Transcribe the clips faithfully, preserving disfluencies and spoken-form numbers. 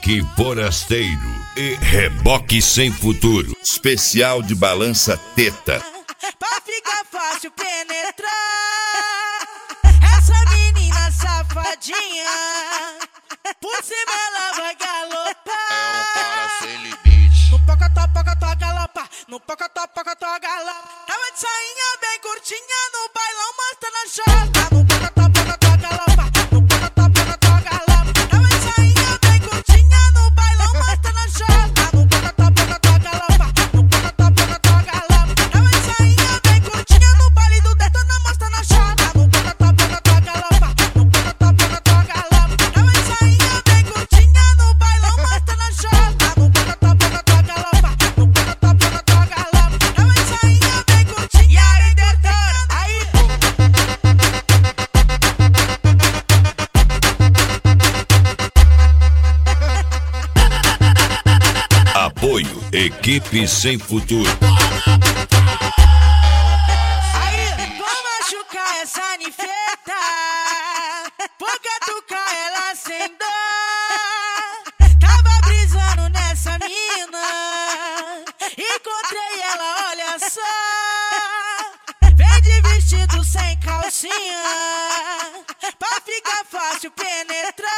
Funk Forasteiro e Reboque Sem Futuro. Especial de balança teta. Pra ficar fácil penetrar essa menina safadinha, por cima ela vai galopar. É um para sem limite. No pocotó, pocotó, galopa. No pocotó, pocotó, galopa. Tava de sainha bem curtinha no bailão, mostrando a chota. No pocotó, pocotó, galopa. No pocotó, pocotó, galopa. Tava de sainha bem curtinha no bailão, mostrando a chota. No pocotó, pocotó, galopa. No pocotó, pocotó, galopa. Tava de sainha bem curtinha no baile do detona, mostrando a chota. No pocotó, pocotó, galopa. No pocotó, pocotó, galopa. Tava de sainha bem curtinha no bailão, mostrando a chota. No pocotó, pocotó, galopa. No pocotó, pocotó, galopa. Tava de sainha bem curtinha. E aí, detona? Aí. Apoio Equipe Sem Futuro. Aí, vou machucar essa nifeta, vou catucar ela sem dor. Tava brisando nessa mina, encontrei ela, olha só. Vem de vestido sem calcinha, pra ficar fácil penetrar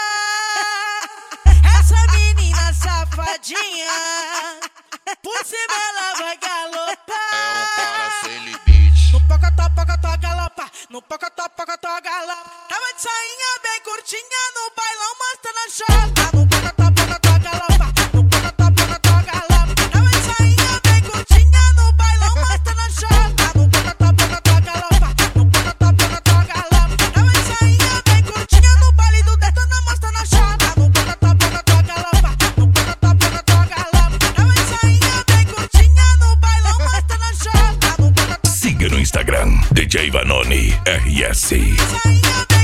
essa menina safadinha, por cima ela vai galopar. É um para sem limite. No pocotó, pocotó, galopa. No pocotó, pocotó, galopa. Tava de sainha bem curtinha no bailão, mostrando a chota. No pocotó, pocotó, galopa. No pocotó, pocotó, galopa. Tava de sainha bem curtinha no bailão, mostrando a chota. No pocotó, pocotó, galopa. No pocotó, pocotó, galopa. Tava de sainha bem curtinha no baile do detona, mostrando a chota. No pocotó, pocotó, galopa. No pocotó, pocotó, galopa. Tava de sainha bem curtinha no bailão, mostrando a chota. No pocotó, Siga no Instagram D J Vanoni R S. sainha bem